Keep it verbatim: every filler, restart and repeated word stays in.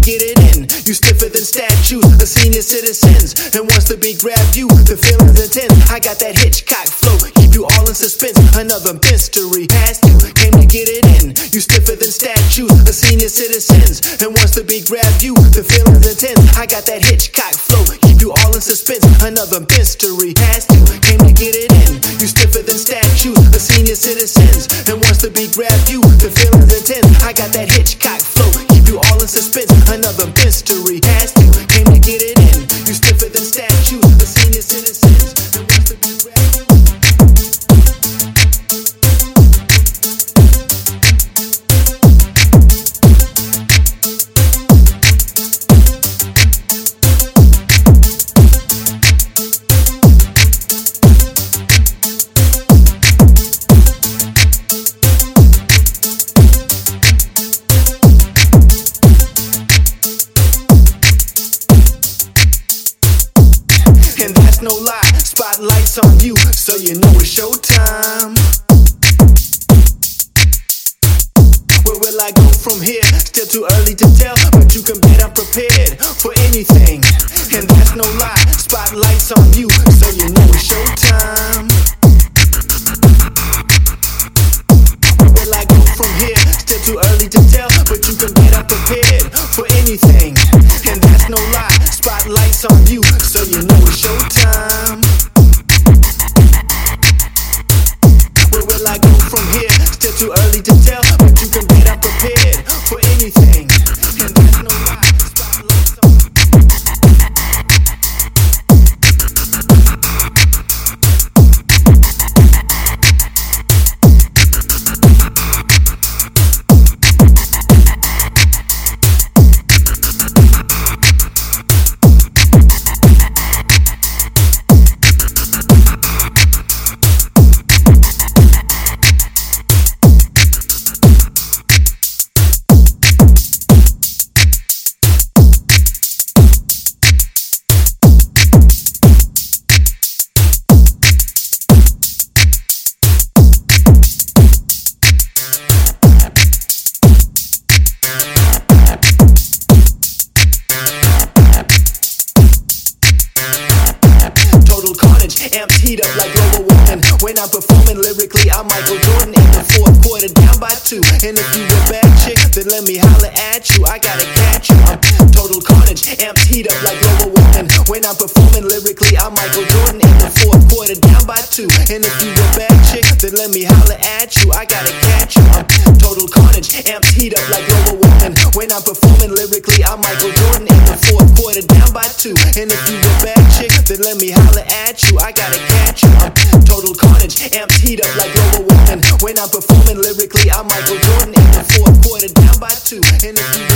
get it in. You stiffer than statues, a senior citizens. And once the beat grab you, the feeling's intense. I got that Hitchcock flow, keep you all in suspense. Another mystery past you, came to get it in. You stiffer than statues, a senior citizens. And once the beat grab you, the feeling's intense. I got that Hitchcock flow, keep you all in suspense. Another mystery past you, came to get it in. You stiffer than statues, a senior citizens. And once the beat grab you, the feeling's intense. I got that Hitchcock flow, keep you all in suspense. Another mystery past you, came to get it in. You stiffer than statues, a senior citizens. And once the beat grab you. And that's no lie, spotlight's on you, so you know it's showtime. Where will I go from here? Still too early to tell, but you can bet I'm prepared for anything. And that's no lie, spotlight's on you, so you know it's showtime. Where will I go from here? Still too early to tell, but you can bet I'm prepared for anything. And that's no lie, spotlight's on you, so you know it's showtime. Where will I go from here? Still too early to tell, but you can bet I'm prepared for anything. And there's no lie, spotlight's on you. Amps heat up like Global Warming. When I'm performing lyrically, I'm Michael Jordan in the fourth quarter, down by two. And if you a bad chick, then let me holler at you. I gotta catch you. I'm total carnage. Amps heat up like Global Warming. When I'm performing lyrically, I'm Michael Jordan in the fourth quarter, down by two. And if you a bad chick, then let me holler at you. I gotta catch you. I'm total carnage. Amps heat up like Global Warming. When I'm performing lyrically, I'm Michael Jordan in the fourth quarter, down by two. And if you a bad chick, then let me holler at you. I gotta catch you. I'm total carnage. Amps heat up like Global Warming. When I'm performing lyrically, I'm Michael Jordan in the fourth quarter, down by two. And if you